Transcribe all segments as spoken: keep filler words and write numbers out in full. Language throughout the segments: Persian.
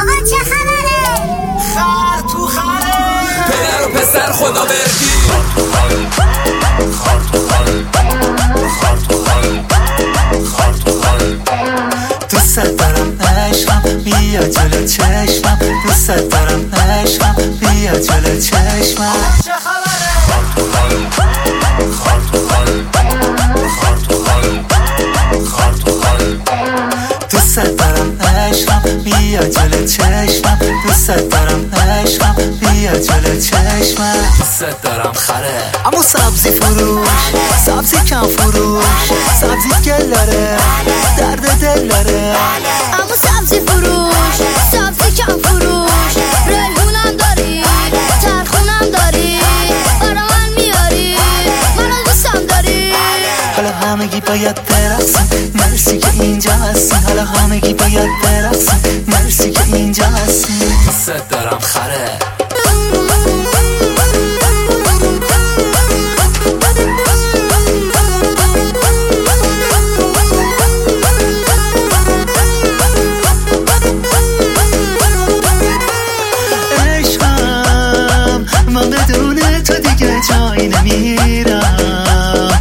آقا چه خبره؟ خر تو خره، پدر و پسر خدا بردی. خر تو خره، خر تو خره، خر تو خره. دوست دارم عشقم بیا جلو چشمم، دوست دارم عشقم بیا جلو چشمم. چه خبره؟ خر تو خره، خر تو خره، خر تو خره، خر تو خره. دوست دارم عشقم بیا جلو چشمم، دوست دارم عشقم بیا جلو چشمم. دوست دارم خره، اما سبزی فروش، سبزی کم فروش، سبزی گل داره، درد دل داره. اما سبزی فروش، سبزی کم فروش، ریحونم داری، ترخونم داری، برا من میاری، منو دوستم داری. حالا همگی باید برقصیم، مرسی که اینجا هستیم. حالا همگی باید برقصیم، مرسی که اینجا هستیم. دوست دارم خره. من بدون تو دیگه جایی نمیرم.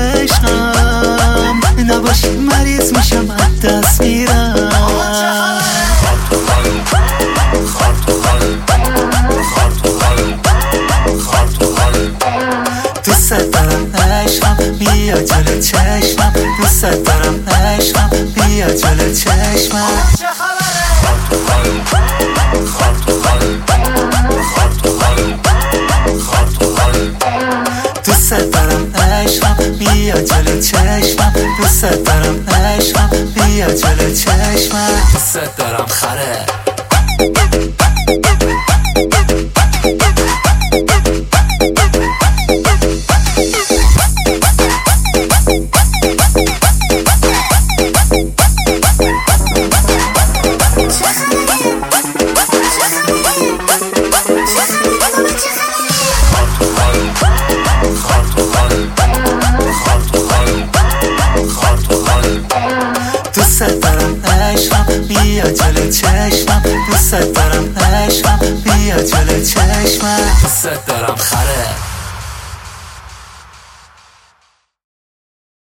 عشقم نباشی مریض میشم از دست میرم. خر تو خره، خر تو خره، خر تو خره، خر تو خره. دوست دارم عشقم بیا جلو چشمم، دوست دارم عشقم بیا جلو چشمم. چه خبره؟ خر تو خره، خر تو خره، خر تو خره، خر تو خره. دوست دارم عشقم بیا جلو چشمم، دوست دارم عشقم بیا جلو چشمم. دوست دارم خره. دوست دارم عشقم بیا جلو چشمم، دوست دارم عشقم بیا جلو چشمم. دوست دارم خره.